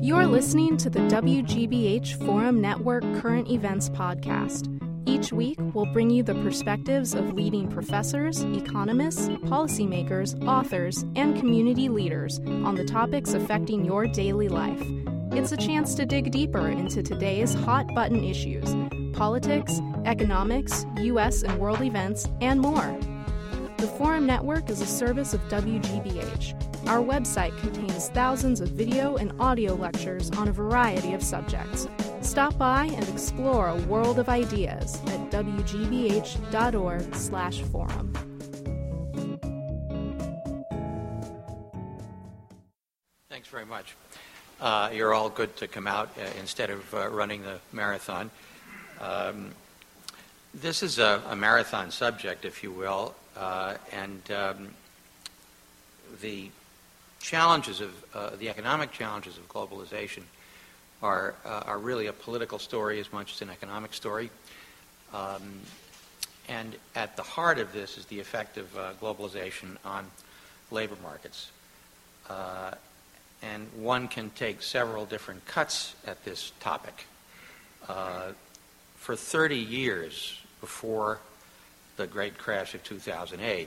You're listening to the WGBH Forum Network Current Events Podcast. Each week, we'll bring you the perspectives of leading professors, economists, policymakers, authors, and community leaders on the topics affecting your daily life. It's a chance to dig deeper into today's hot-button issues: politics, economics, U.S. and world events, and more. The Forum Network is a service of WGBH. Our website contains thousands of video and audio lectures on a variety of subjects. Stop by and explore a world of ideas at wgbh.org/forum. Thanks very much. You're all good to come out instead of running the marathon. This is a marathon subject, if you will, and the challenges of the economic challenges of globalization are really a political story as much as an economic story. And at the heart of this is the effect of globalization on labor markets. And one can take several different cuts at this topic. For 30 years before the great crash of 2008,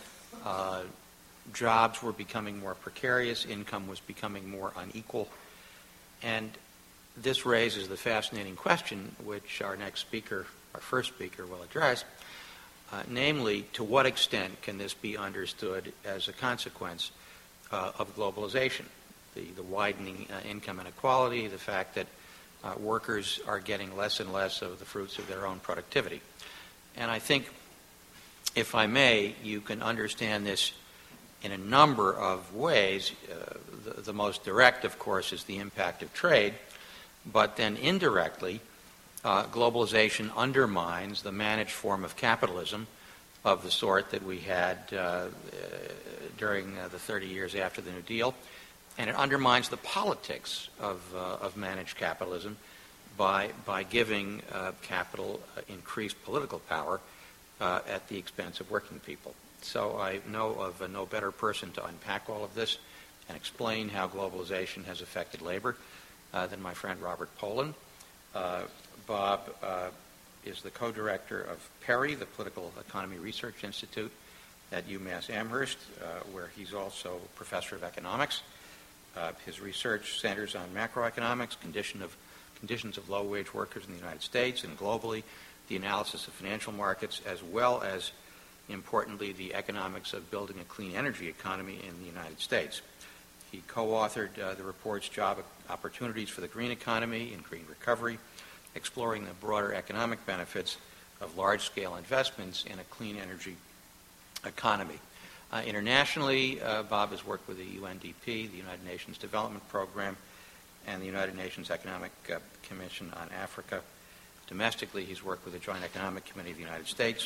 jobs were becoming more precarious, income was becoming more unequal, and this raises the fascinating question, which our first speaker, will address, namely, to what extent can this be understood as a consequence of globalization? The widening income inequality, the fact that workers are getting less and less of the fruits of their own productivity. And I think, if I may, you can understand this in a number of ways. The most direct, of course, is the impact of trade, but then indirectly, globalization undermines the managed form of capitalism of the sort that we had during the 30 years after the New Deal, and it undermines the politics of managed capitalism by giving capital increased political power at the expense of working people. So I know of no better person to unpack all of this and explain how globalization has affected labor than my friend Robert Poland. Bob is the co-director of PERI, the Political Economy Research Institute at UMass Amherst, where he's also a professor of economics. His research centers on macroeconomics, conditions of low-wage workers in the United States and globally, the analysis of financial markets, as well as, importantly, the economics of building a clean energy economy in the United States. He co-authored the report's Job Opportunities for the Green Economy and Green Recovery, exploring the broader economic benefits of large-scale investments in a clean energy economy. Internationally, Bob has worked with the UNDP, the United Nations Development Program, and the United Nations Economic Commission on Africa. Domestically, he's worked with the Joint Economic Committee of the United States,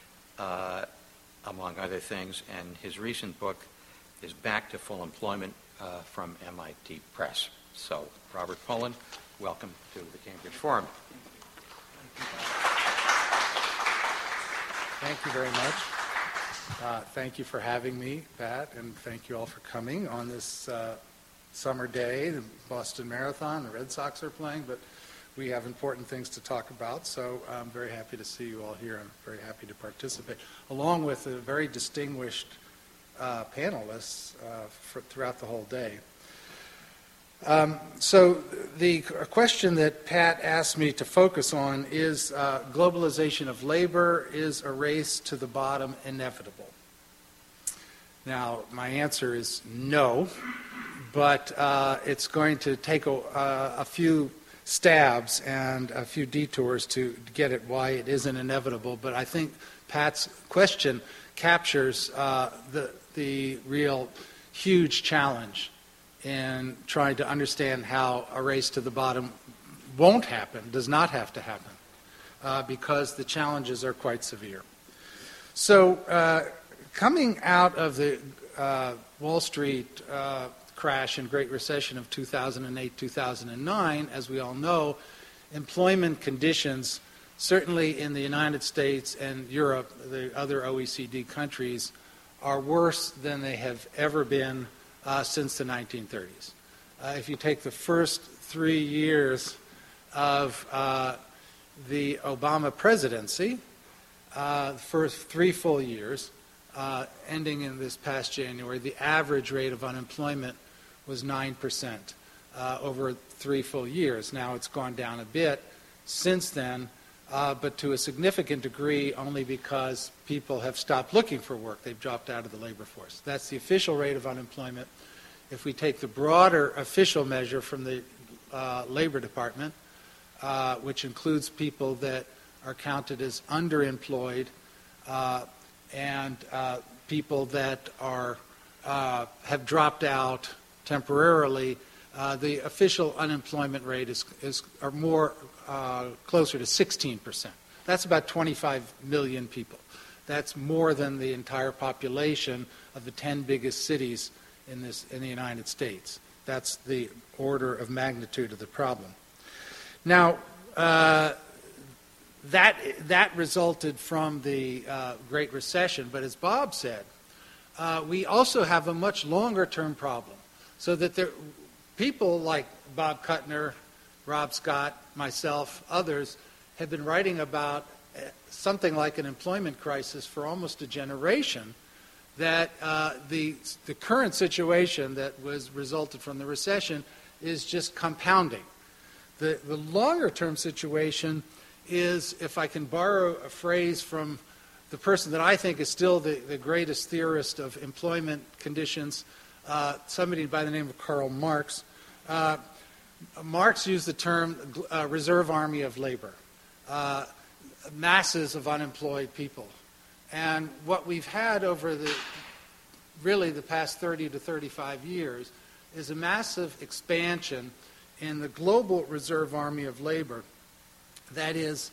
among other things, and his recent book is Back to Full Employment from MIT Press. So, Robert Poland, welcome to the Cambridge Forum. Thank you very much. Thank you for having me, Pat, and thank you all for coming on this summer day. The Boston Marathon, the Red Sox are playing, but we have important things to talk about, so I'm very happy to see you all here. I'm very happy to participate, along with a very distinguished panelists throughout the whole day. So the question that Pat asked me to focus on is globalization of labor, is a race to the bottom inevitable? Now, my answer is no, but it's going to take a few stabs and a few detours to get at why it isn't inevitable, but I think Pat's question captures the real huge challenge in trying to understand how a race to the bottom won't happen, does not have to happen, because the challenges are quite severe. So coming out of the Wall Street crash and Great Recession of 2008-2009, as we all know, employment conditions, certainly in the United States and Europe, the other OECD countries, are worse than they have ever been since the 1930s. if you take the first 3 years of the Obama presidency, the first 3 full years, ending in this past January, the average rate of unemployment was 9% over 3 full years. Now it's gone down a bit since then, but to a significant degree only because people have stopped looking for work. They've dropped out of the labor force. That's the official rate of unemployment. If we take the broader official measure from the Labor Department, which includes people that are counted as underemployed and people that are have dropped out temporarily, the official unemployment rate is more closer to 16%. That's about 25 million people. That's more than the entire population of the 10 biggest cities in the United States. That's the order of magnitude of the problem. Now, that resulted from the Great Recession, but as Bob said, we also have a much longer-term problem, so that people like Bob Kuttner, Rob Scott, myself, others, have been writing about something like an employment crisis for almost a generation, that the current situation that was resulted from the recession is just compounding. The longer-term situation is, if I can borrow a phrase from the person that I think is still the greatest theorist of employment conditions, somebody by the name of Karl Marx. Marx used the term reserve army of labor, masses of unemployed people. And what we've had over the past 30 to 35 years is a massive expansion in the global reserve army of labor. That is,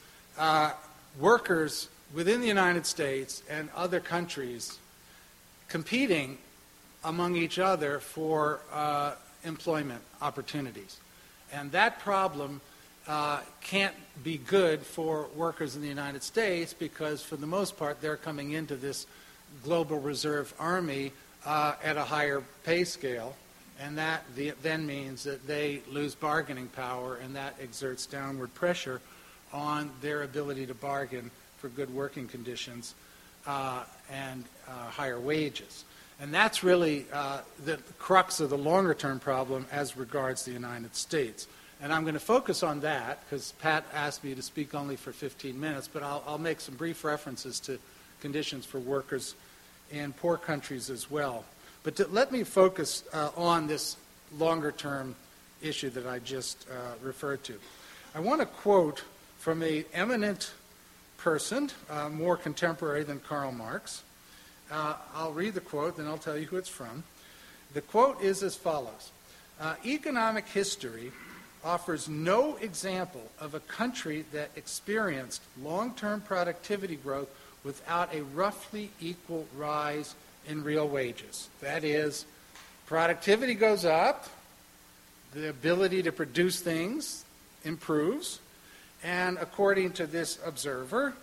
workers within the United States and other countries competing among each other for employment opportunities. And that problem can't be good for workers in the United States because, for the most part, they're coming into this global reserve army at a higher pay scale, and that then means that they lose bargaining power, and that exerts downward pressure on their ability to bargain for good working conditions and higher wages. And that's really the crux of the longer-term problem as regards the United States. And I'm going to focus on that because Pat asked me to speak only for 15 minutes, but I'll make some brief references to conditions for workers in poor countries as well. But let me focus on this longer-term issue that I just referred to. I want to quote from an eminent person, more contemporary than Karl Marx. I'll read the quote, then I'll tell you who it's from. The quote is as follows. Economic history offers no example of a country that experienced long-term productivity growth without a roughly equal rise in real wages. That is, productivity goes up, the ability to produce things improves, and according to this observer,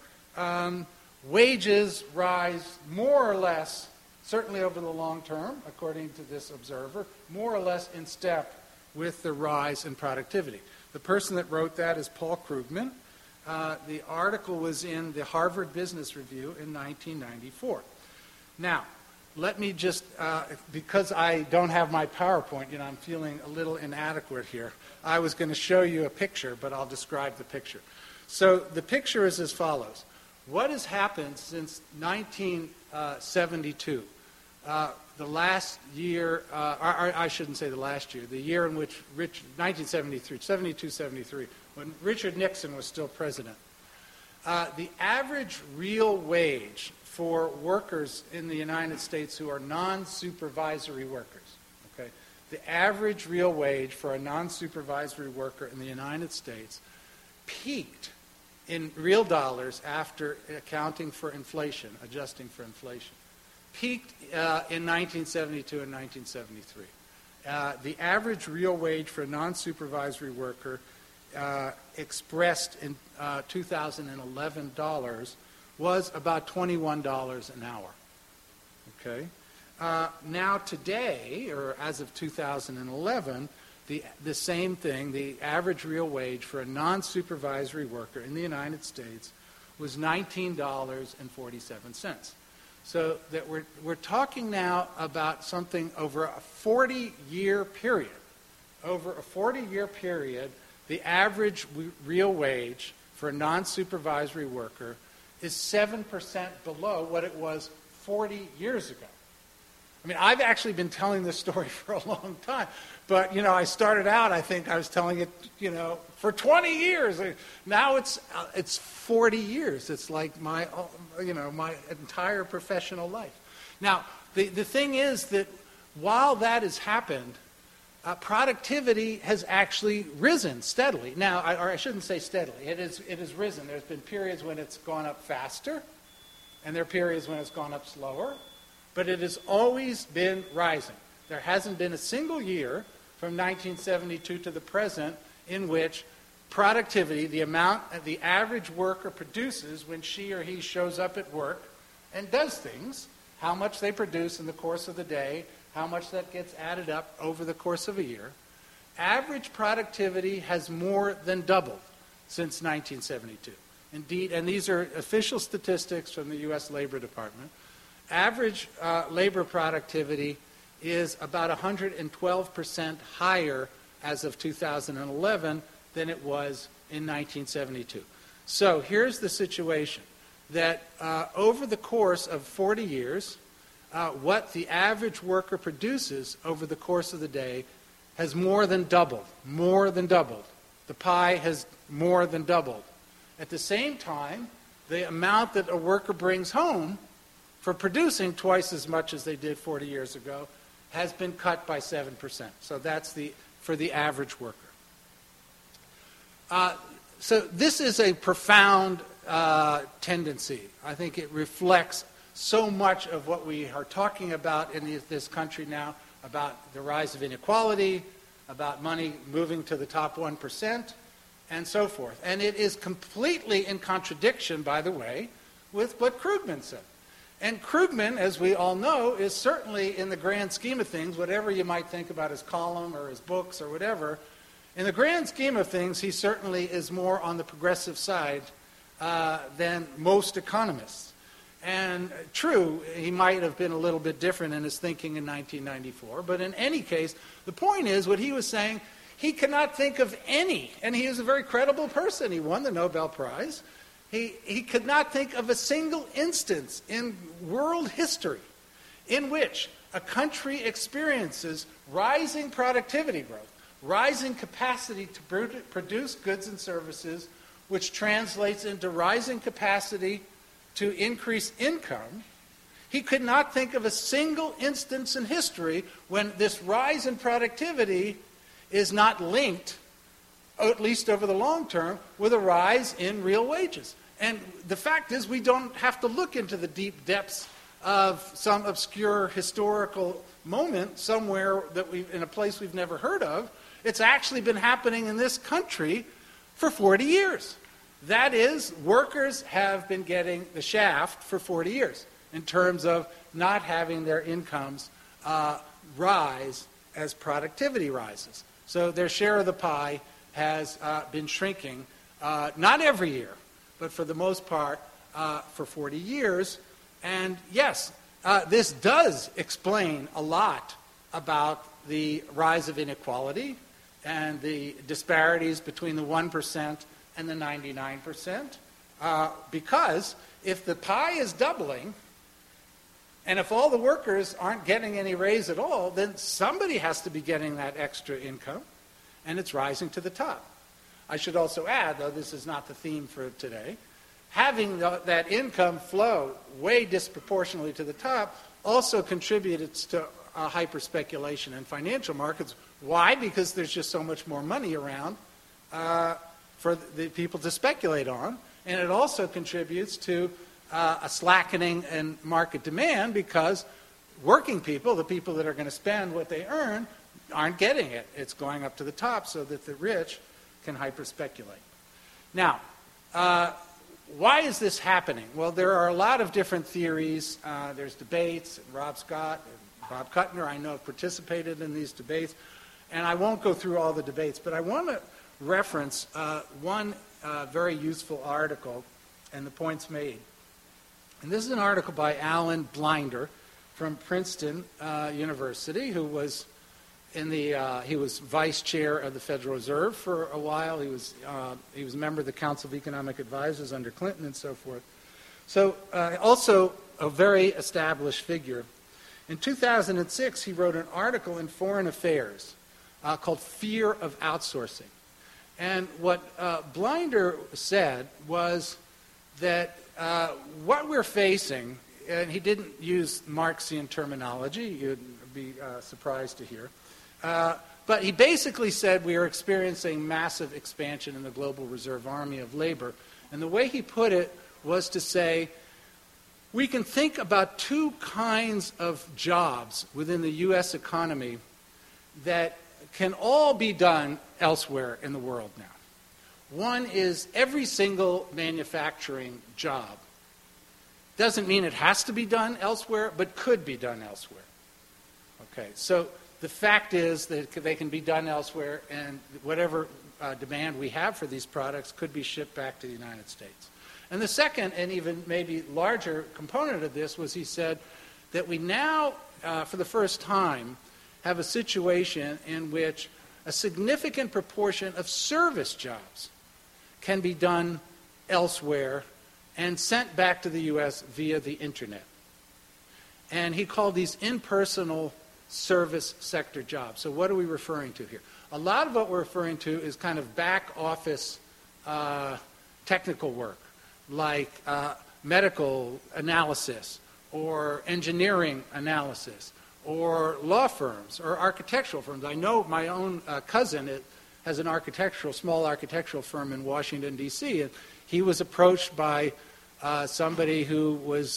wages rise more or less, certainly over the long term, according to this observer, more or less in step with the rise in productivity. The person that wrote that is Paul Krugman. The article was in the Harvard Business Review in 1994. Now, let me just, because I don't have my PowerPoint, I'm feeling a little inadequate here. I was going to show you a picture, but I'll describe the picture. So the picture is as follows. What has happened since 1972? The last year, I shouldn't say the last year, the year in which 1972-73, when Richard Nixon was still president. The average real wage for workers in the United States who are non-supervisory workers, okay, the average real wage for a non-supervisory worker in the United States peaked in real dollars after accounting for inflation, adjusting for inflation. Peaked in 1972 and 1973. The average real wage for a non-supervisory worker expressed in 2011 dollars was about $21 an hour. Okay. Now today, or as of 2011, the same thing, the average real wage for a non-supervisory worker in the United States was $19.47. So that we're talking now about something over a 40-year period. Over a 40-year period, the average real wage for a non-supervisory worker is 7% below what it was 40 years ago. I mean, I've actually been telling this story for a long time, but, I started out, I think I was telling it, for 20 years. Now it's 40 years. It's like my entire professional life. Now, the thing is that while that has happened, productivity has actually risen steadily. Now, or I shouldn't say steadily. It has risen. There's been periods when it's gone up faster, and there are periods when it's gone up slower, but it has always been rising. There hasn't been a single year from 1972 to the present in which productivity, the amount the average worker produces when she or he shows up at work and does things, how much they produce in the course of the day, how much that gets added up over the course of a year, average productivity has more than doubled since 1972. Indeed, and these are official statistics from the U.S. Labor Department, average labor productivity is about 112% higher as of 2011 than it was in 1972. So here's the situation, that over the course of 40 years, what the average worker produces over the course of the day has more than doubled. The pie has more than doubled. At the same time, the amount that a worker brings home for producing twice as much as they did 40 years ago has been cut by 7%. So that's for the average worker. So this is a profound tendency. I think it reflects so much of what we are talking about in this country now, about the rise of inequality, about money moving to the top 1%, and so forth. And it is completely in contradiction, by the way, with what Krugman said. And Krugman, as we all know, is certainly, in the grand scheme of things, whatever you might think about his column or his books or whatever, in the grand scheme of things, he certainly is more on the progressive side than most economists. And true, he might have been a little bit different in his thinking in 1994, but in any case, the point is, what he was saying, he cannot think of any, and he is a very credible person. He won the Nobel Prize. He could not think of a single instance in world history in which a country experiences rising productivity growth, rising capacity to produce goods and services, which translates into rising capacity to increase income. He could not think of a single instance in history when this rise in productivity is not linked, at least over the long term, with a rise in real wages. And the fact is, we don't have to look into the deep depths of some obscure historical moment somewhere in a place we've never heard of. It's actually been happening in this country for 40 years. That is, workers have been getting the shaft for 40 years in terms of not having their incomes rise as productivity rises. So their share of the pie has been shrinking, not every year, but for the most part for 40 years. And yes, this does explain a lot about the rise of inequality and the disparities between the 1% and the 99%, because if the pie is doubling, and if all the workers aren't getting any raise at all, then somebody has to be getting that extra income, and it's rising to the top. I should also add, though this is not the theme for today, having that income flow way disproportionately to the top also contributed to hyper-speculation in financial markets. Why? Because there's just so much more money around for the people to speculate on, and it also contributes to a slackening in market demand because working people, the people that are going to spend what they earn, aren't getting it. It's going up to the top so that the rich can hyper-speculate. Now, why is this happening? Well, there are a lot of different theories. There's debates. Rob Scott and Bob Kuttner, I know, have participated in these debates. And I won't go through all the debates, but I want to reference one very useful article and the points made. And this is an article by Alan Blinder from Princeton University, who was he was vice chair of the Federal Reserve for a while. He was a member of the Council of Economic Advisors under Clinton and so forth. So also a very established figure. In 2006, he wrote an article in Foreign Affairs called Fear of Outsourcing. And what Blinder said was that what we're facing, and he didn't use Marxian terminology, you'd be surprised to hear, but he basically said we are experiencing massive expansion in the global reserve army of labor. And the way he put it was to say, we can think about two kinds of jobs within the U.S. economy that can all be done elsewhere in the world now. One is every single manufacturing job. Doesn't mean it has to be done elsewhere, but could be done elsewhere. Okay, so the fact is that they can be done elsewhere, and whatever demand we have for these products could be shipped back to the United States. And the second, and even maybe larger component of this, was he said that we now, for the first time, have a situation in which a significant proportion of service jobs can be done elsewhere and sent back to the U.S. via the Internet. And he called these impersonal service sector jobs. So what are we referring to here? A lot of what we're referring to is kind of back office technical work, like medical analysis or engineering analysis or law firms or architectural firms. I know my own cousin has an small architectural firm in Washington, D.C., and he was approached by somebody who was,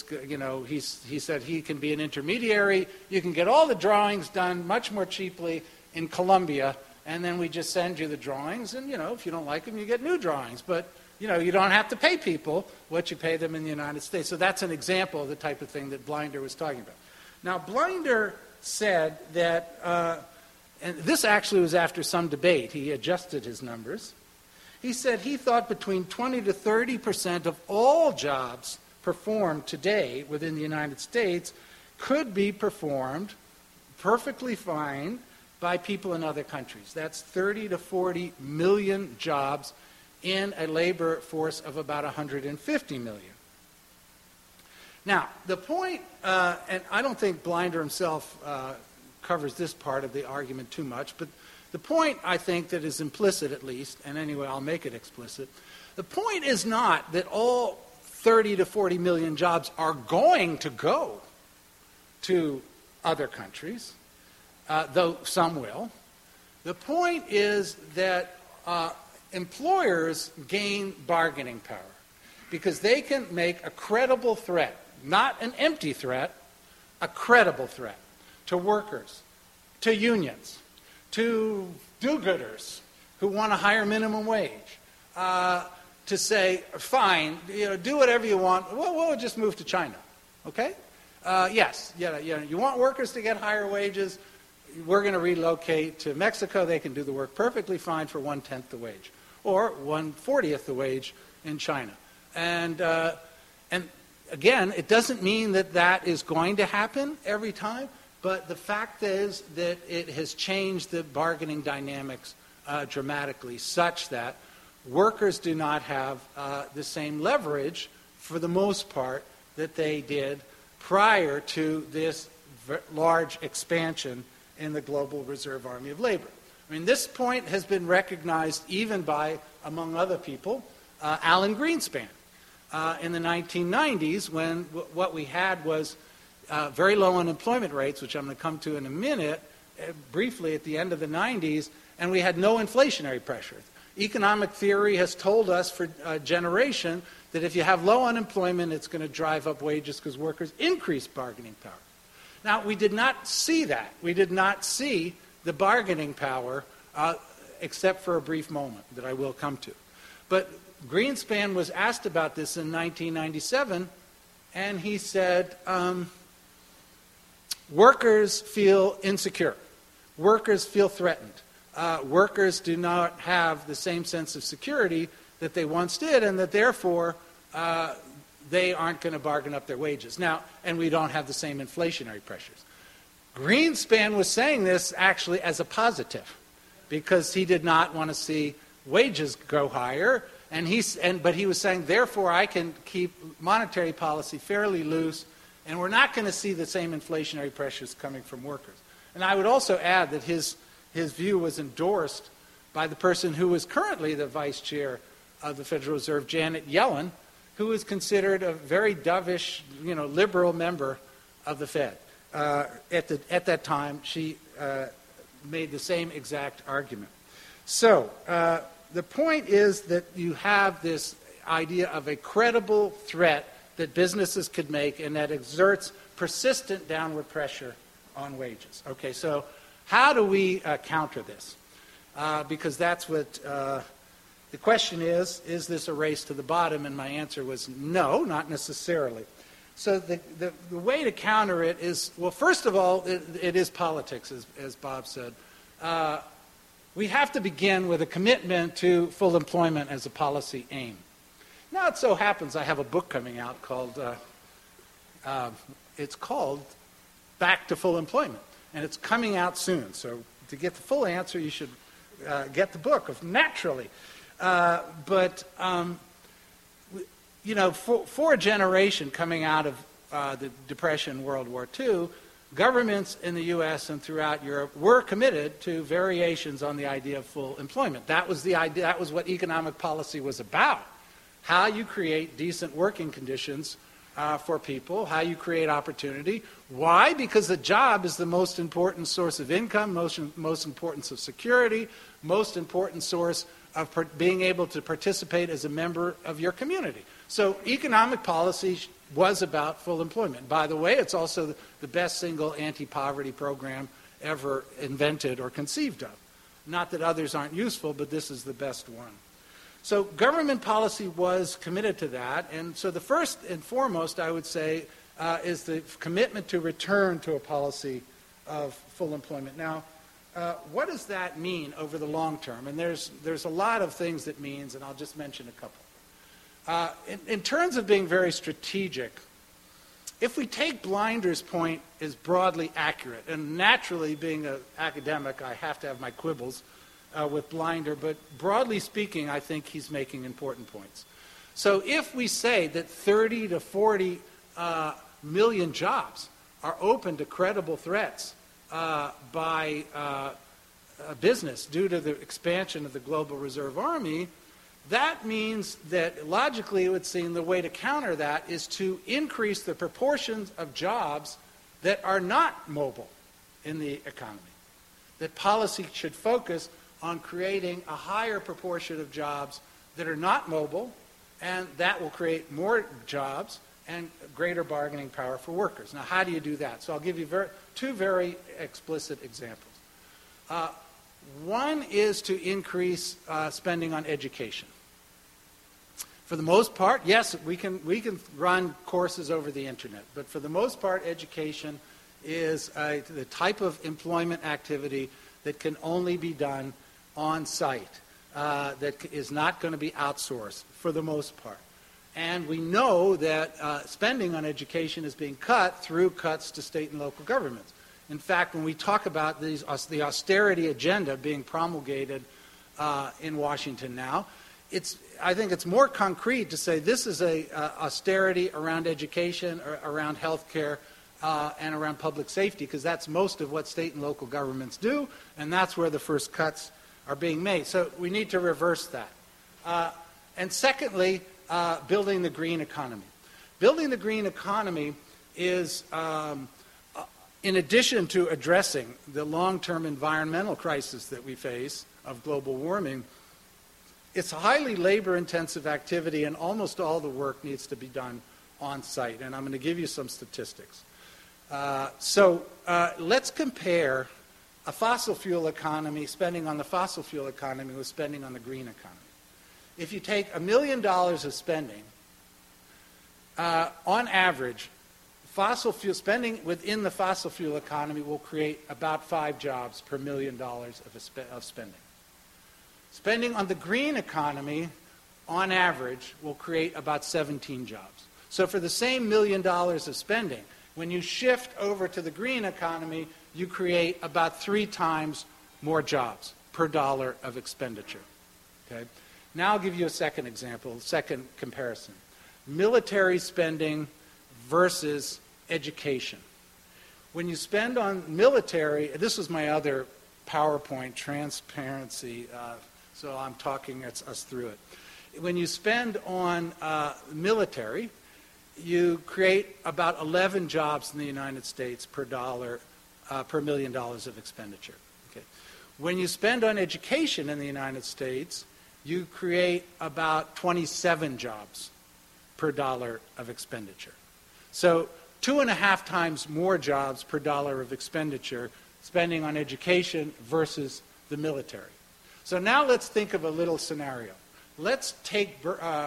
he said he can be an intermediary. You can get all the drawings done much more cheaply in Columbia, and then we just send you the drawings, and, if you don't like them, you get new drawings. But, you don't have to pay people what you pay them in the United States. So that's an example of the type of thing that Blinder was talking about. Now, Blinder said that, and this actually was after some debate. He adjusted his numbers. He said he thought between 20 to 30% of all jobs performed today within the United States could be performed perfectly fine by people in other countries. That's 30 to 40 million jobs in a labor force of about 150 million. Now, the point, and I don't think Blinder himself covers this part of the argument too much, but the point, I think, that is implicit at least, and anyway, I'll make it explicit, the point is not that all 30 to 40 million jobs are going to go to other countries, though some will. The point is that employers gain bargaining power because they can make a credible threat, not an empty threat, a credible threat to workers, to unions, to do-gooders who want a higher minimum wage, to say, fine, do whatever you want. We'll just move to China, okay? Yes, you want workers to get higher wages, we're going to relocate to Mexico. They can do the work perfectly fine for 1/10 the wage, or 1/40 the wage in China. And again, it doesn't mean that that is going to happen every time, but the fact is that it has changed the bargaining dynamics dramatically, such that workers do not have the same leverage, for the most part, that they did prior to this large expansion in the global reserve army of labor. I mean, this point has been recognized even by, among other people, Alan Greenspan. In the 1990s, when what we had was very low unemployment rates, which I'm going to come to in a minute, briefly at the end of the 90s, and we had no inflationary pressure. Economic theory has told us for a generation that if you have low unemployment, it's going to drive up wages because workers increase bargaining power. Now, we did not see that. We did not see the bargaining power except for a brief moment that I will come to. But Greenspan was asked about this in 1997, and he said, workers feel insecure. Workers feel threatened. workers do not have the same sense of security that they once did, and that therefore they aren't going to bargain up their wages. Now, and we don't have the same inflationary pressures. Greenspan was saying this actually as a positive, because he did not want to see wages go higher, but he was saying, therefore, I can keep monetary policy fairly loose, and we're not going to see the same inflationary pressures coming from workers. And I would also add that his view was endorsed by the person who is currently the vice chair of the Federal Reserve, Janet Yellen, who is considered a very dovish, liberal member of the Fed. At that time, she made the same exact argument. So the point is that you have this idea of a credible threat that businesses could make and that exerts persistent downward pressure on wages. Okay, so how do we counter this? Because that's what the question is this a race to the bottom? And my answer was no, not necessarily. So the way to counter it is, well, first of all, it is politics, as Bob said. We have to begin with a commitment to full employment as a policy aim. Now, it so happens I have a book coming out called, it's called Back to Full Employment, and it's coming out soon. So to get the full answer, you should get the book, naturally. For a generation coming out of the Depression, World War II, governments in the U.S. and throughout Europe were committed to variations on the idea of full employment. That was the idea. That was what economic policy was about. How you create decent working conditions for people, how you create opportunity. Why? Because the job is the most important source of income, most important of security, most important source of being able to participate as a member of your community. So economic policy was about full employment. By the way, it's also the best single anti-poverty program ever invented or conceived of. Not that others aren't useful, but this is the best one. So government policy was committed to that, and so the first and foremost, I would say, is the commitment to return to a policy of full employment. Now, what does that mean over the long term? And there's a lot of things it means, and I'll just mention a couple. In terms of being very strategic, if we take Blinder's point as broadly accurate, and naturally being an academic, I have to have my quibbles with Blinder, but broadly speaking, I think he's making important points. So if we say that 30 to 40 million jobs are open to credible threats by business due to the expansion of the global reserve army, that means that logically it would seem the way to counter that is to increase the proportions of jobs that are not mobile in the economy. That policy should focus on creating a higher proportion of jobs that are not mobile, and that will create more jobs and greater bargaining power for workers. Now, how do you do that? So I'll give you two very explicit examples. One is to increase spending on education. For the most part, yes, we can run courses over the internet, but for the most part, education is the type of employment activity that can only be done on site, that is not going to be outsourced for the most part. And we know that spending on education is being cut through cuts to state and local governments. In fact, when we talk about the austerity agenda being promulgated in Washington now, I think it's more concrete to say this is a austerity around education, or around health care, and around public safety, because that's most of what state and local governments do, and that's where the first cuts are being made. So we need to reverse that. And secondly, building the green economy. Building the green economy is, in addition to addressing the long-term environmental crisis that we face of global warming, it's a highly labor-intensive activity, and almost all the work needs to be done on site. And I'm going to give you some statistics. Let's compare a fossil fuel economy, spending on the fossil fuel economy, with spending on the green economy. If you take $1 million of spending, on average, fossil fuel spending within the fossil fuel economy will create about 5 jobs per $1 million of spending. Spending on the green economy, on average, will create about 17 jobs. So for the same $1 million of spending, when you shift over to the green economy, you create about 3 times more jobs per dollar of expenditure. Okay? Now I'll give you a second example, second comparison. Military spending versus education. When you spend on military, this was my other PowerPoint, transparency, so I'm talking us through it. When you spend on military, you create about 11 jobs in the United States per dollar, per $1 million of expenditure. Okay. When you spend on education in the United States, you create about 27 jobs per dollar of expenditure. So 2.5 times more jobs per dollar of expenditure spending on education versus the military. So now let's think of a little scenario. Let's take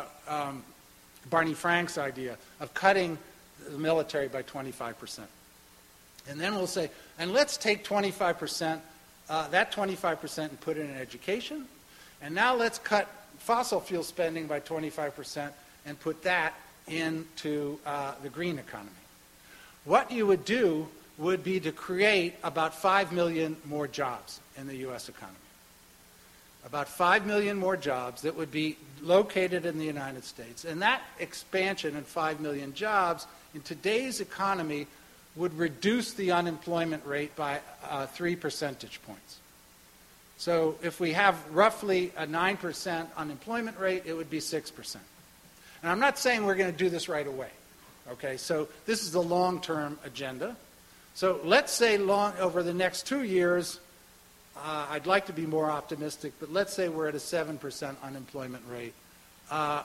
Barney Frank's idea of cutting the military by 25%. And then we'll say, and let's take 25%, that 25% and put it in education. And now let's cut fossil fuel spending by 25% and put that into the green economy. What you would do would be to create about 5 million more jobs in the U.S. economy. About 5 million more jobs that would be located in the United States. And that expansion in 5 million jobs in today's economy would reduce the unemployment rate by 3 percentage points. So if we have roughly a 9% unemployment rate, it would be 6%. And I'm not saying we're going to do this right away. Okay, so this is the long-term agenda. So let's say over the next 2 years, I'd like to be more optimistic, but let's say we're at a 7% unemployment rate. The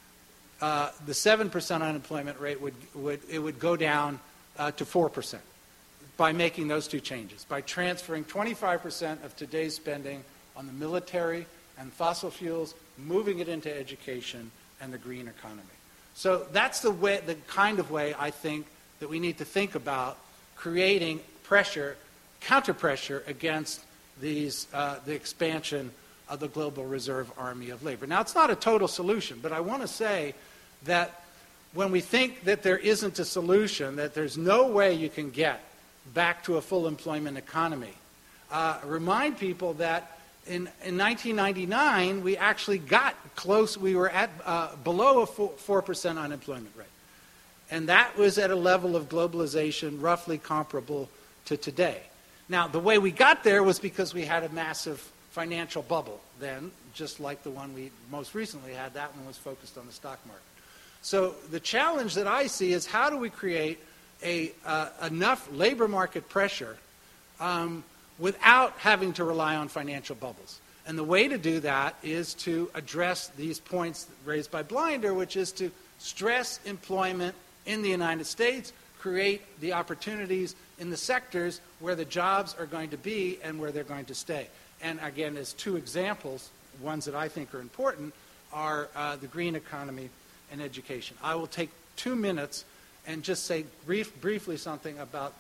7% unemployment rate would go down to 4% by making those 2 changes, by transferring 25% of today's spending on the military and fossil fuels, moving it into education and the green economy. So that's the kind of way I think that we need to think about creating pressure, counter-pressure against the expansion of the global reserve army of labor. Now, it's not a total solution, but I want to say that when we think that there isn't a solution, that there's no way you can get back to a full employment economy, remind people that in 1999, we actually got close. We were at below a 4% unemployment rate. And that was at a level of globalization roughly comparable to today. Now, the way we got there was because we had a massive financial bubble then, just like the one we most recently had. That one was focused on the stock market. So the challenge that I see is how do we create enough labor market pressure without having to rely on financial bubbles. And the way to do that is to address these points raised by Blinder, which is to stress employment in the United States, create the opportunities in the sectors where the jobs are going to be and where they're going to stay. And again, as 2 examples, ones that I think are important, are the green economy and education. I will take 2 minutes and just say briefly something about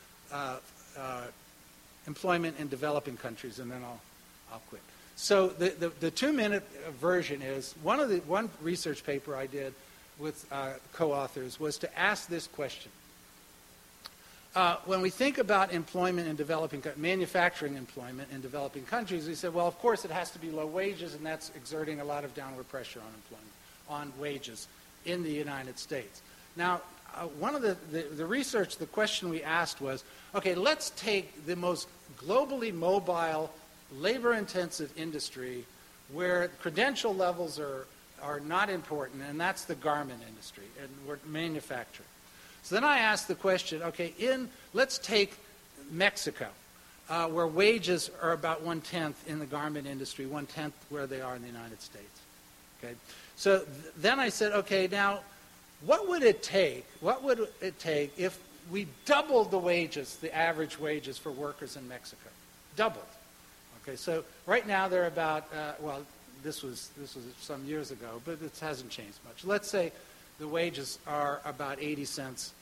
employment in developing countries, and then I'll quit. So the 2-minute version is, one research paper I did with co-authors was to ask this question. When we think about employment in manufacturing employment in developing countries, we said, well, of course it has to be low wages, and that's exerting a lot of downward pressure on employment, on wages in the United States. Now, one of the research, the question we asked was, okay, let's take the most globally mobile, labor-intensive industry where credential levels are not important, and that's the garment industry, and we're manufacturing. So then I asked the question, okay, let's take Mexico, where wages are about 1/10 in the garment industry, 1/10 where they are in the United States. Okay, so then I said, okay, now what would it take if we doubled the wages, the average wages for workers in Mexico? Doubled. Okay, so right now they're about, this was some years ago, but it hasn't changed much. Let's say the wages are about 80 cents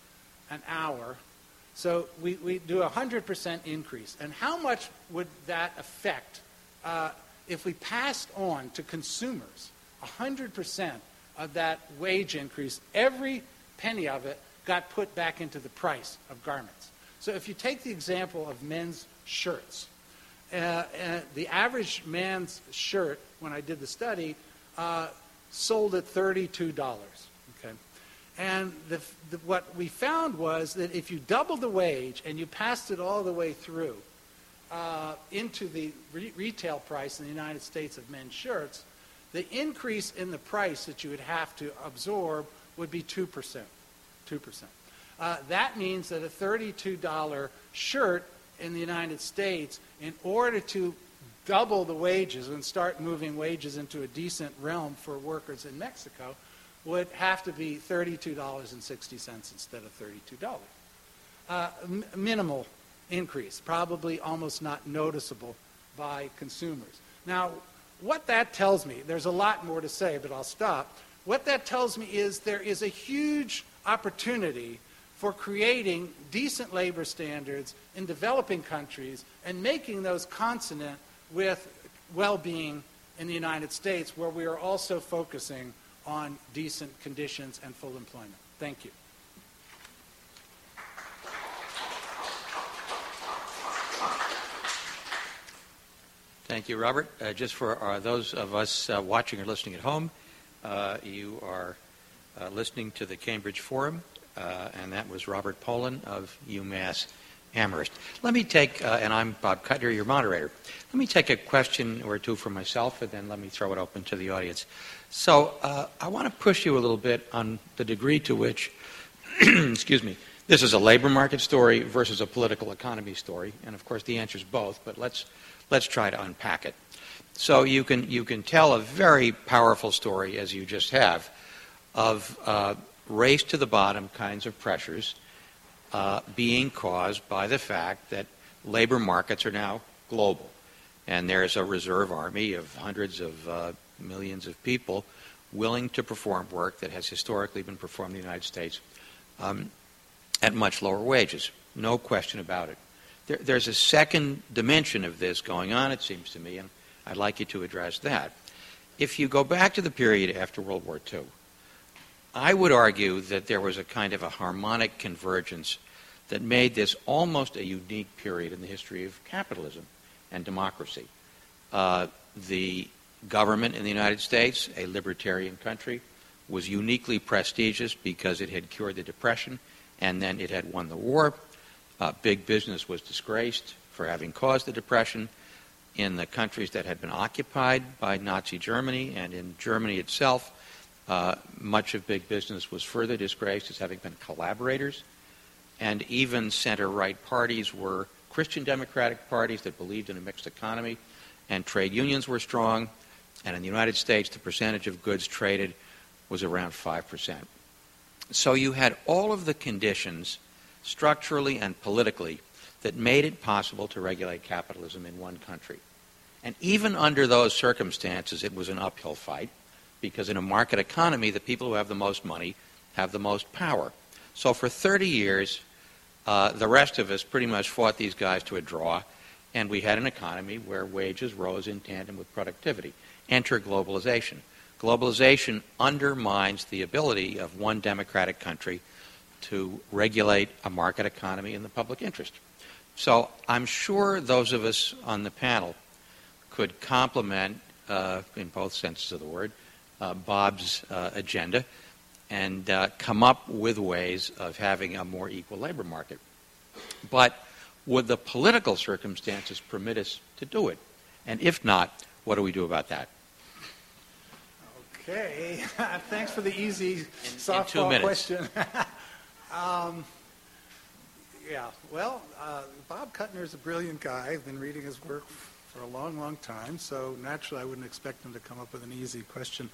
an hour. So we do a 100% increase. And how much would that affect if we passed on to consumers 100% of that wage increase? Every penny of it got put back into the price of garments. So if you take the example of men's shirts, the average man's shirt, when I did the study, sold at $32. Okay? And what we found was that if you doubled the wage and you passed it all the way through into the retail price in the United States of men's shirts, the increase in the price that you would have to absorb would be 2%. 2%. That means that a $32 shirt in the United States, in order to double the wages and start moving wages into a decent realm for workers in Mexico, would have to be $32.60 instead of $32. Minimal increase, probably almost not noticeable by consumers. Now, what that tells me, there's a lot more to say, but I'll stop. What that tells me is there is a huge opportunity for creating decent labor standards in developing countries and making those consonant with well-being in the United States, where we are also focusing on decent conditions and full employment. Thank you. Thank you, Robert. Just for those of us watching or listening at home, you are listening to the Cambridge Forum, and that was Robert Pollin of UMass Amherst. Let me take, and I'm Bob Kuttner, your moderator. Let me take a question or two for myself, and then let me throw it open to the audience. So I want to push you a little bit on the degree to which, excuse me, this is a labor market story versus a political economy story, and of course the answer is both, but let's try to unpack it. So you can tell a very powerful story, as you just have, of race to the bottom kinds of pressures being caused by the fact that labor markets are now global. And there's a reserve army of hundreds of millions of people willing to perform work that has historically been performed in the United States at much lower wages. No question about it. There's a second dimension of this going on, it seems to me, and I'd like you to address that. If you go back to the period after World War II, I would argue that there was a kind of a harmonic convergence that made this almost a unique period in the history of capitalism and democracy. The government in the United States, a libertarian country, was uniquely prestigious because it had cured the Depression and then it had won the war. Big business was disgraced for having caused the Depression. In the countries that had been occupied by Nazi Germany and in Germany itself, much of big business was further disgraced as having been collaborators. And even center-right parties were Christian democratic parties that believed in a mixed economy, and trade unions were strong. And in the United States, the percentage of goods traded was around 5%. So you had all of the conditions, structurally and politically, that made it possible to regulate capitalism in one country. And even under those circumstances, it was an uphill fight, because in a market economy, the people who have the most money have the most power. So for 30 years, the rest of us pretty much fought these guys to a draw, and we had an economy where wages rose in tandem with productivity. Enter globalization. Globalization undermines the ability of one democratic country to regulate a market economy in the public interest. So I'm sure those of us on the panel could complement, in both senses of the word, Bob's agenda and come up with ways of having a more equal labor market. But would the political circumstances permit us to do it? And if not, what do we do about that? Okay. Thanks for the easy softball question. Yeah, well, Bob Kuttner is a brilliant guy. I've been reading his work for a long, long time, so naturally I wouldn't expect him to come up with an easy question.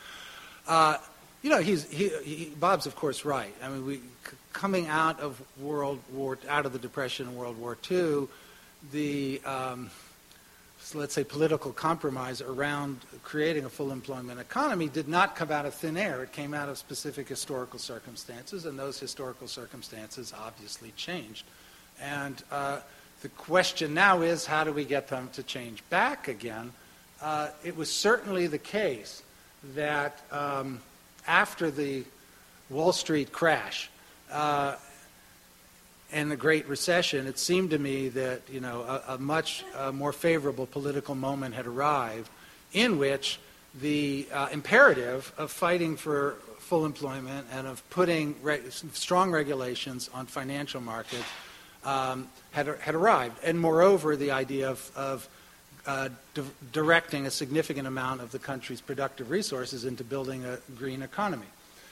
Bob's of course right. I mean, coming out of the Depression and World War II, the let's say, political compromise around creating a full employment economy did not come out of thin air. It came out of specific historical circumstances, and those historical circumstances obviously changed. And the question now is, how do we get them to change back again? It was certainly the case that after the Wall Street crash and the Great Recession, it seemed to me that a much more favorable political moment had arrived in which the imperative of fighting for full employment and of putting strong regulations on financial markets had arrived. And moreover, the idea of directing a significant amount of the country's productive resources into building a green economy.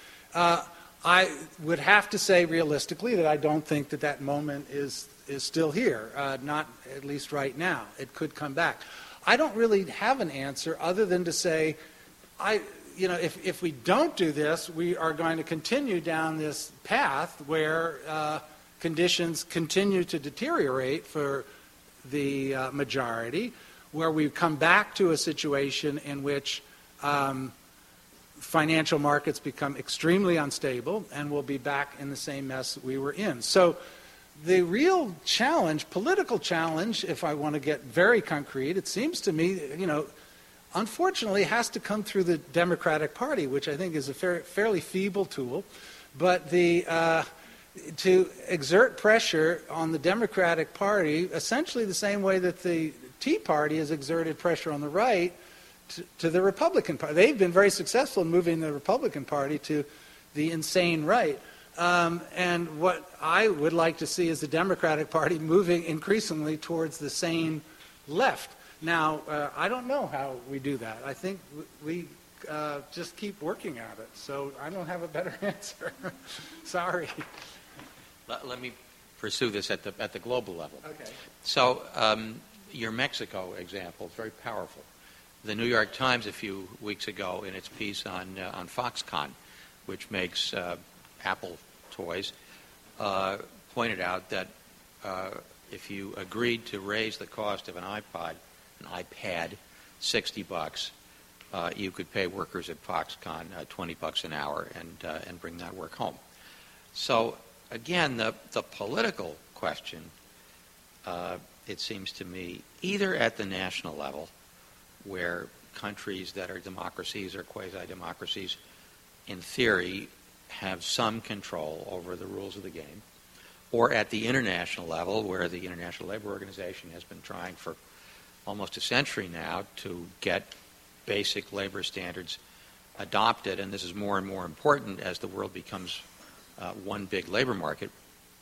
I would have to say realistically that I don't think that moment is still here, not at least right now. It could come back. I don't really have an answer other than to say, if we don't do this, we are going to continue down this path where conditions continue to deteriorate for the majority, where we come back to a situation in which financial markets become extremely unstable, and we'll be back in the same mess we were in. So the real challenge, political challenge, if I want to get very concrete, it seems to me, unfortunately has to come through the Democratic Party, which I think is a fairly feeble tool. But to exert pressure on the Democratic Party, essentially the same way that the Tea Party has exerted pressure on the right to the Republican Party. They've been very successful in moving the Republican Party to the insane right. And what I would like to see is the Democratic Party moving increasingly towards the sane left. Now, I don't know how we do that. I think we just keep working at it. So I don't have a better answer. Sorry. Let me pursue this at the global level. Okay. So your Mexico example is very powerful. The New York Times a few weeks ago, in its piece on Foxconn, which makes Apple toys, pointed out that if you agreed to raise the cost of an iPad, $60, you could pay workers at Foxconn $20 an hour and bring that work home. So again, the political question, it seems to me, either at the national level, where countries that are democracies or quasi-democracies, in theory, have some control over the rules of the game, or at the international level, where the International Labor Organization has been trying for almost a century now to get basic labor standards adopted, and this is more and more important as the world becomes one big labor market.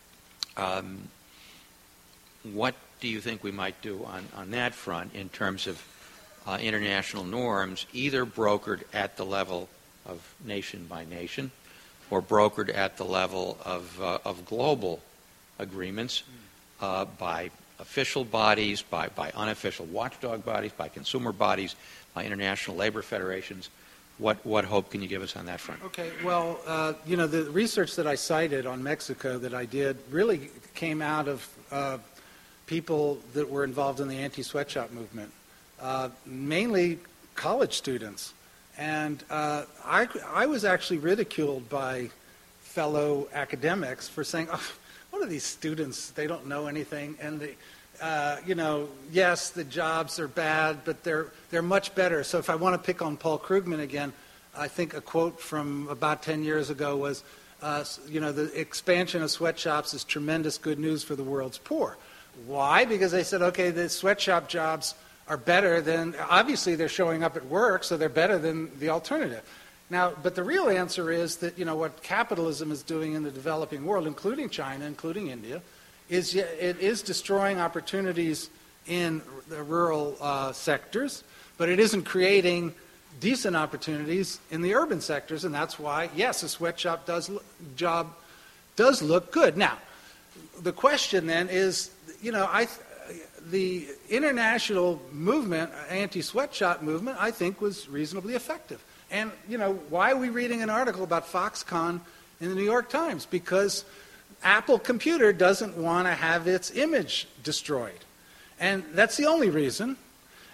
What do you think we might do on that front in terms of international norms, either brokered at the level of nation by nation or brokered at the level of global agreements by official bodies, by unofficial watchdog bodies, by consumer bodies, by international labor federations? What hope can you give us on that front? Okay, well, the research that I cited on Mexico that I did really came out of people that were involved in the anti-sweatshop movement, mainly college students. And I was actually ridiculed by fellow academics for saying, oh, what are these students? They don't know anything. And, yes, the jobs are bad, but they're much better. So if I want to pick on Paul Krugman again, I think a quote from about 10 years ago was, the expansion of sweatshops is tremendous good news for the world's poor. Why? Because they said, okay, the sweatshop jobs are better than, obviously they're showing up at work, so they're better than the alternative. Now, but the real answer is that, what capitalism is doing in the developing world, including China, including India, is it is destroying opportunities in the rural sectors, but it isn't creating decent opportunities in the urban sectors, and that's why, yes, a sweatshop job does look good. Now, the question then is, the international movement, anti-sweatshop movement, I think was reasonably effective. And, why are we reading an article about Foxconn in the New York Times? Because Apple Computer doesn't want to have its image destroyed. And that's the only reason.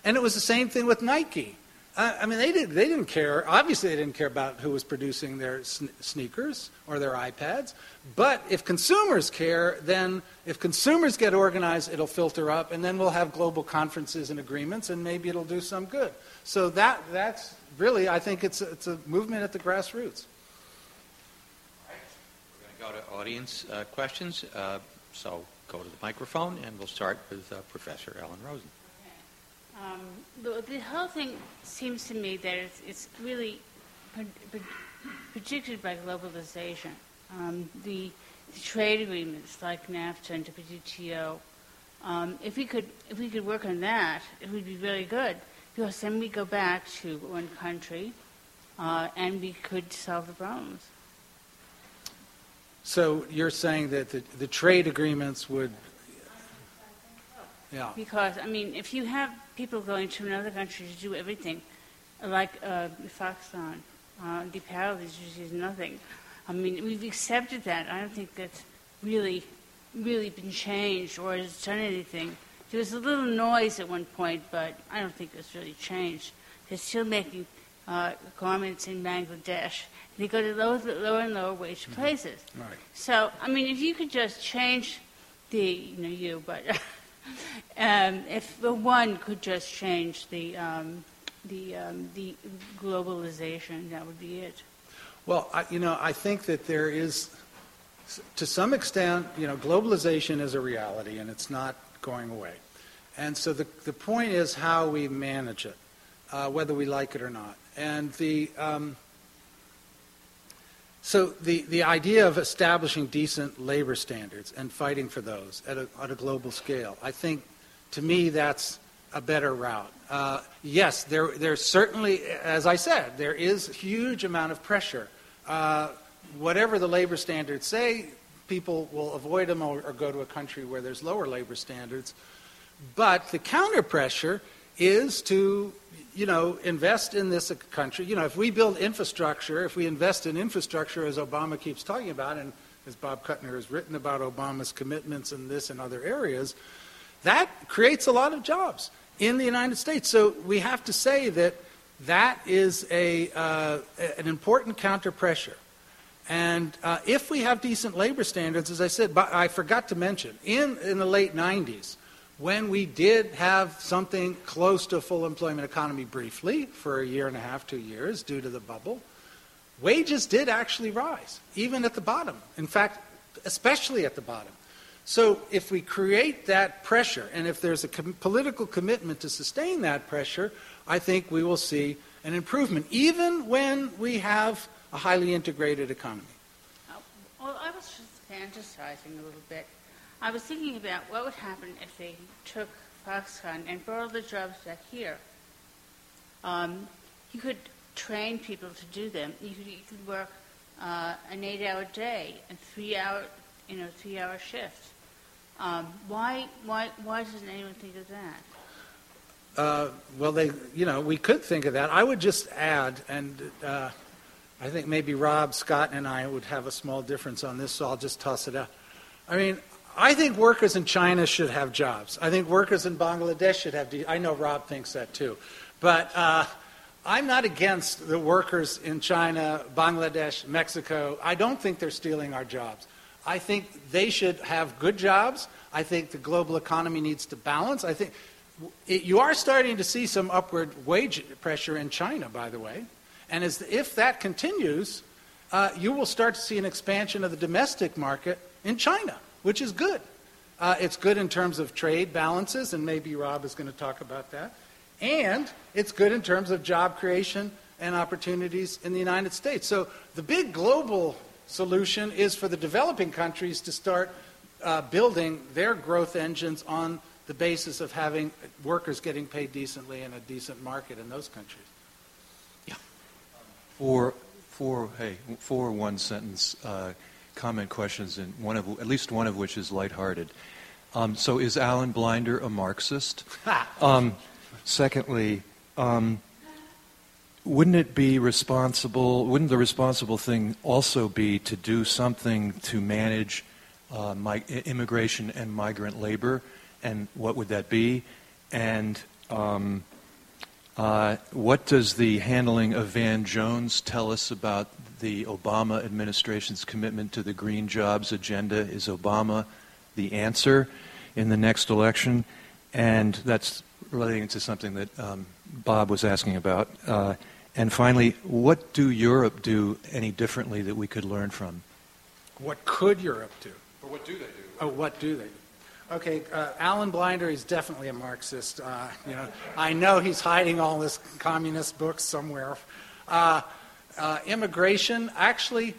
And it was the same thing with Nike. I mean, they didn't care. Obviously, they didn't care about who was producing their sneakers or their iPads. But if consumers care, then if consumers get organized, it'll filter up, and then we'll have global conferences and agreements, and maybe it'll do some good. So that's really, I think it's a movement at the grassroots. We're going to go to audience questions. So go to the microphone, and we'll start with Professor Ellen Rosen. The whole thing seems to me that it's really predicted by globalization. The trade agreements like NAFTA and WTO, if we could work on that, it would be really good, because then we go back to one country and we could solve the problems. So you're saying that the trade agreements would... Yeah. Because, I mean, if you have people going to another country to do everything, like Foxconn, the parallels is nothing. I mean, we've accepted that. I don't think that's really been changed or has done anything. There was a little noise at one point, but I don't think it's really changed. They're still making garments in Bangladesh. They go to lower and lower wage places. Right. So, I mean, if you could just change if the one could just change the globalization, that would be it. Well, I think that there is, to some extent, globalization is a reality, and it's not going away. And so the point is how we manage it, whether we like it or not. And so the idea of establishing decent labor standards and fighting for those at a global scale, I think, to me, that's a better route. Yes, there's certainly, as I said, there is a huge amount of pressure. Whatever the labor standards say, people will avoid them or go to a country where there's lower labor standards. But the counter pressure is to invest in this country. If we build infrastructure, if we invest in infrastructure, as Obama keeps talking about, and as Bob Kuttner has written about Obama's commitments in this and other areas, that creates a lot of jobs in the United States. So we have to say that is an important counter pressure. And if we have decent labor standards, as I said, but I forgot to mention, in the late 90s, when we did have something close to a full employment economy briefly for a year and a half, 2 years, due to the bubble, wages did actually rise, even at the bottom. In fact, especially at the bottom. So if we create that pressure, and if there's a political commitment to sustain that pressure, I think we will see an improvement, even when we have a highly integrated economy. Well, I was just fantasizing a little bit. I was thinking about what would happen if they took Foxconn and brought all the jobs back here. You could train people to do them. You could work an 8-hour day and 3-hour shifts. Why doesn't anyone think of that? Well, we could think of that. I would just add, and I think maybe Rob, Scott, and I would have a small difference on this, so I'll just toss it out. I mean, I think workers in China should have jobs. I think workers in Bangladesh should have. I know Rob thinks that too, but I'm not against the workers in China, Bangladesh, Mexico. I don't think they're stealing our jobs. I think they should have good jobs. I think the global economy needs to balance. I think you are starting to see some upward wage pressure in China, by the way, and if that continues, you will start to see an expansion of the domestic market in China, which is good. It's good in terms of trade balances, and maybe Rob is going to talk about that. And it's good in terms of job creation and opportunities in the United States. So the big global solution is for the developing countries to start building their growth engines on the basis of having workers getting paid decently in a decent market in those countries. Yeah. Four one-sentence comment questions, and at least one of which is lighthearted. So is Alan Blinder a Marxist? Secondly, wouldn't the responsible thing also be to do something to manage immigration and migrant labor, and what would that be? And What does the handling of Van Jones tell us about the Obama administration's commitment to the green jobs agenda? Is Obama the answer in the next election? And that's relating to something that Bob was asking about. And finally, what do Europe do any differently that we could learn from? What could Europe do? Or what do they do? Oh, what do they do? Okay, Alan Blinder is definitely a Marxist. I know he's hiding all his communist books somewhere. Immigration, actually,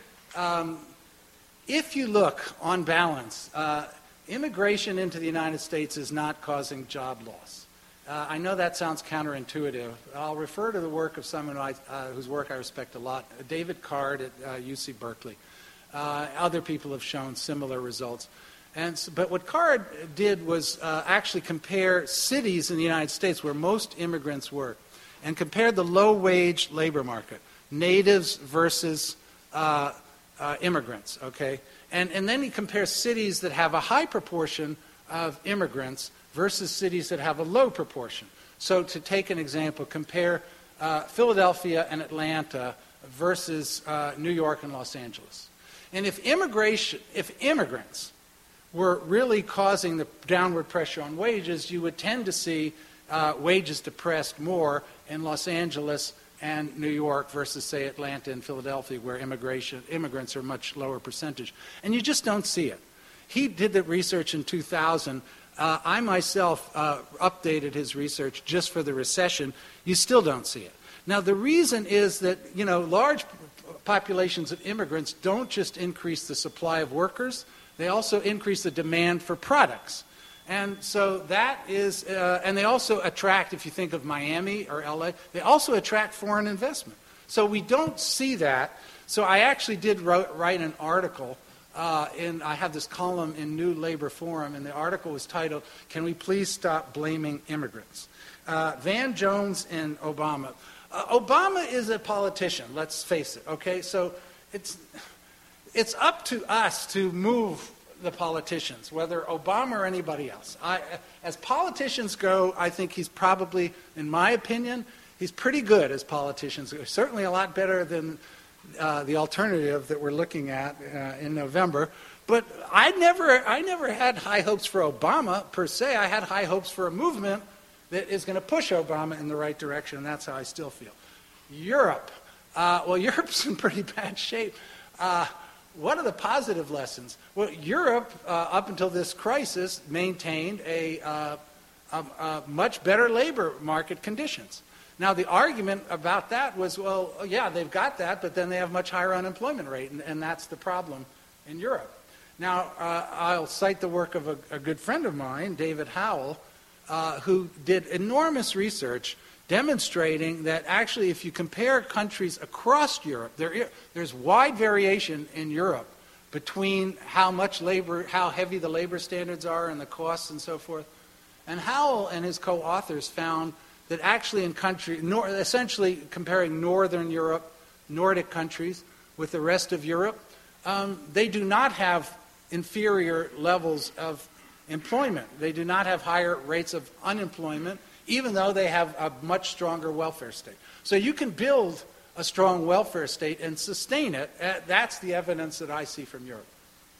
if you look on balance, immigration into the United States is not causing job loss. I know that sounds counterintuitive. I'll refer to the work of someone whose work I respect a lot, David Card at UC Berkeley. Other people have shown similar results. But what Card did was actually compare cities in the United States where most immigrants work and compared the low-wage labor market, natives versus immigrants, okay? And then he compares cities that have a high proportion of immigrants versus cities that have a low proportion. So to take an example, compare Philadelphia and Atlanta versus New York and Los Angeles. And if immigrants were really causing the downward pressure on wages, you would tend to see wages depressed more in Los Angeles and New York versus, say, Atlanta and Philadelphia, where immigrants are a much lower percentage. And you just don't see it. He did the research in 2000. I myself updated his research just for the recession. You still don't see it. Now, the reason is that, large populations of immigrants don't just increase the supply of workers, they also increase the demand for products. And so that is, and they also attract, if you think of Miami or LA, they also attract foreign investment. So we don't see that. So I actually did write an article, I have this column in New Labor Forum, and the article was titled, "Can We Please Stop Blaming Immigrants?" Van Jones and Obama. Obama is a politician, let's face it, okay? So it's up to us to move the politicians, whether Obama or anybody else. As politicians go, I think he's probably, in my opinion, he's pretty good as politicians. Certainly a lot better than the alternative that we're looking at in November. But I never had high hopes for Obama per se. I had high hopes for a movement that is going to push Obama in the right direction, and that's how I still feel. Europe. Europe's in pretty bad shape. What are the positive lessons? Well, Europe, up until this crisis, maintained a much better labor market conditions. Now, the argument about that was, well, yeah, they've got that, but then they have much higher unemployment rate, and that's the problem in Europe. Now, I'll cite the work of a good friend of mine, David Howell, who did enormous research demonstrating that actually if you compare countries across Europe, there's wide variation in Europe between how heavy the labor standards are and the costs and so forth. And Howell and his co-authors found that actually in essentially comparing Northern Europe, Nordic countries, with the rest of Europe, they do not have inferior levels of employment. They do not have higher rates of unemployment, even though they have a much stronger welfare state. So you can build a strong welfare state and sustain it. That's the evidence that I see from Europe.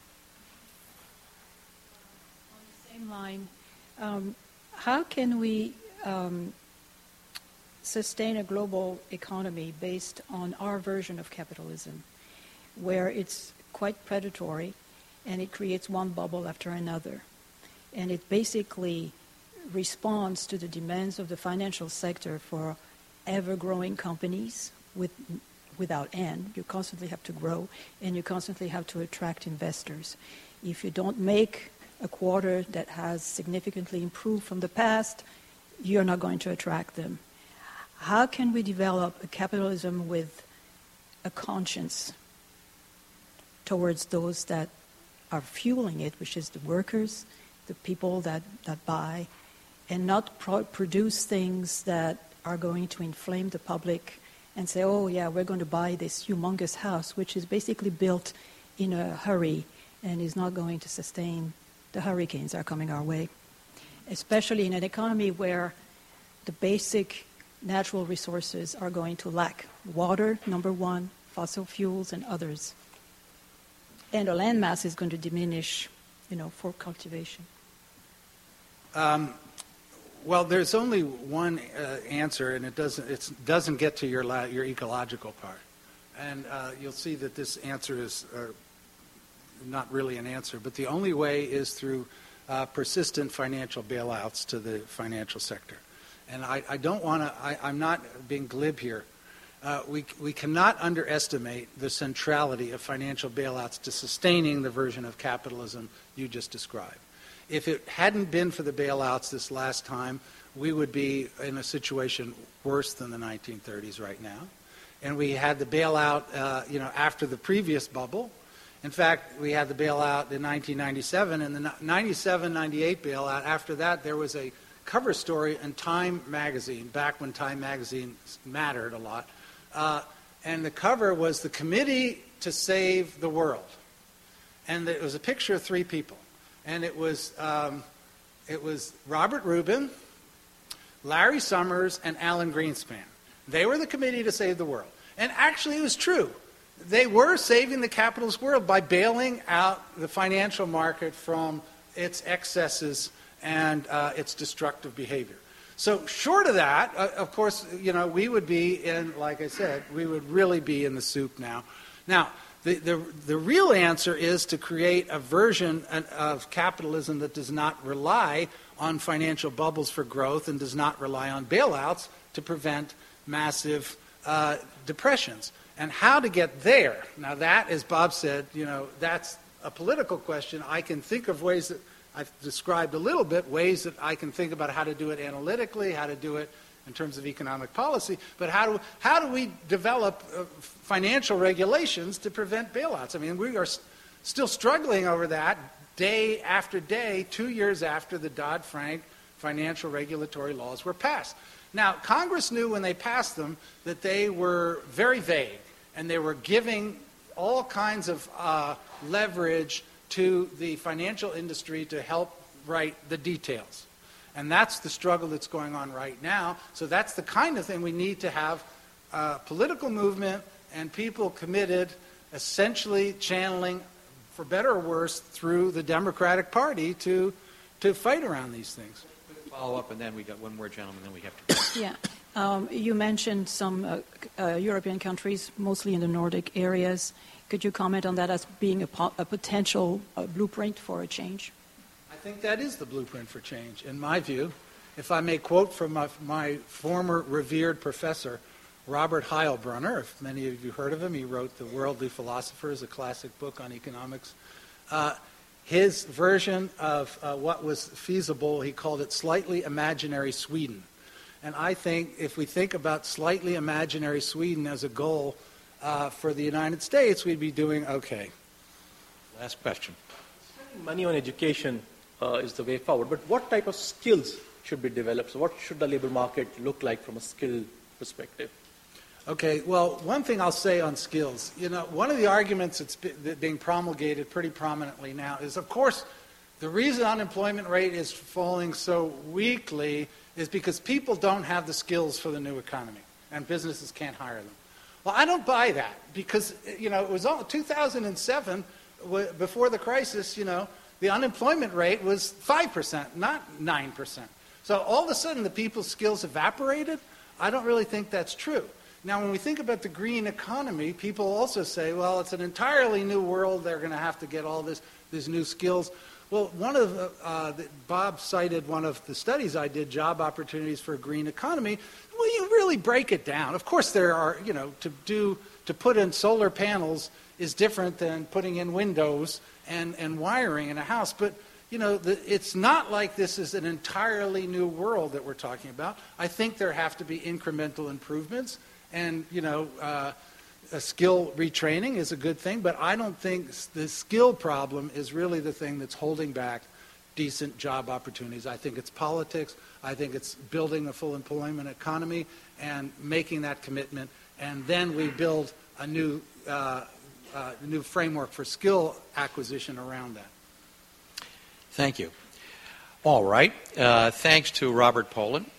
On the same line, how can we sustain a global economy based on our version of capitalism, where it's quite predatory and it creates one bubble after another? And it basically responds to the demands of the financial sector for ever-growing companies without end. You constantly have to grow, and you constantly have to attract investors. If you don't make a quarter that has significantly improved from the past, you're not going to attract them. How can we develop a capitalism with a conscience towards those that are fueling it, which is the workers, the people that buy, and not produce things that are going to inflame the public and say, oh yeah, we're going to buy this humongous house, which is basically built in a hurry and is not going to sustain the hurricanes that are coming our way. Especially in an economy where the basic natural resources are going to lack. Water, number one, fossil fuels, and others. And the land mass is going to diminish, for cultivation. Well, there's only one answer, and it doesn't get to your ecological part. And you'll see that this answer is not really an answer, but the only way is through persistent financial bailouts to the financial sector. And I don't want to, I'm not being glib here. We cannot underestimate the centrality of financial bailouts to sustaining the version of capitalism you just described. If it hadn't been for the bailouts this last time, we would be in a situation worse than the 1930s right now. And we had the bailout, after the previous bubble. In fact, we had the bailout in 1997, and the 97-98 bailout. After that, there was a cover story in Time magazine, back when Time magazine mattered a lot. And the cover was the Committee to Save the World. And it was a picture of three people. And it was Robert Rubin, Larry Summers, and Alan Greenspan. They were the Committee to Save the World. And actually, it was true. They were saving the capitalist world by bailing out the financial market from its excesses and its destructive behavior. So short of that, of course, we would be in, like I said, we would really be in the soup now. Now, the real answer is to create a version of capitalism that does not rely on financial bubbles for growth and does not rely on bailouts to prevent massive depressions. And how to get there? Now that, as Bob said, that's a political question. I can think of ways that I've described a little bit, ways that I can think about how to do it analytically, how to do it in terms of economic policy, but how do we develop financial regulations to prevent bailouts? I mean, we are still struggling over that day after day, 2 years after the Dodd-Frank financial regulatory laws were passed. Now, Congress knew when they passed them that they were very vague, and they were giving all kinds of leverage to the financial industry to help write the details. And that's the struggle that's going on right now. So that's the kind of thing we need to have political movement and people committed, essentially channeling, for better or worse, through the Democratic Party to fight around these things. Follow up, and then we got one more gentleman, then we have to. Yeah. You mentioned some European countries, mostly in the Nordic areas. Could you comment on that as being a potential blueprint for a change? I think that is the blueprint for change, in my view. If I may quote from my former revered professor, Robert Heilbronner, if many of you heard of him, he wrote The Worldly Philosophers, a classic book on economics. His version of what was feasible, he called it slightly imaginary Sweden. And I think if we think about slightly imaginary Sweden as a goal for the United States, we'd be doing okay. Last question. Spending money on education is the way forward, but what type of skills should be developed? So what should the labor market look like from a skill perspective? Okay, well, one thing I'll say on skills, one of the arguments that's being promulgated pretty prominently now is, of course, the reason unemployment rate is falling so weakly is because people don't have the skills for the new economy, and businesses can't hire them. Well, I don't buy that because, it was all 2007, before the crisis, the unemployment rate was 5%, not 9%. So all of a sudden the people's skills evaporated? I don't really think that's true. Now, when we think about the green economy, people also say, well, it's an entirely new world. They're going to have to get all these new skills. Well, Bob cited one of the studies I did, Job Opportunities for a Green Economy. Well, you really break it down. Of course, there are, to put in solar panels is different than putting in windows and wiring in a house. But, it's not like this is an entirely new world that we're talking about. I think there have to be incremental improvements. And, a skill retraining is a good thing, but I don't think the skill problem is really the thing that's holding back decent job opportunities. I think it's politics. I think it's building a full employment economy and making that commitment. And then we build a new framework for skill acquisition around that. Thank you. All right. Thanks to Robert Pollin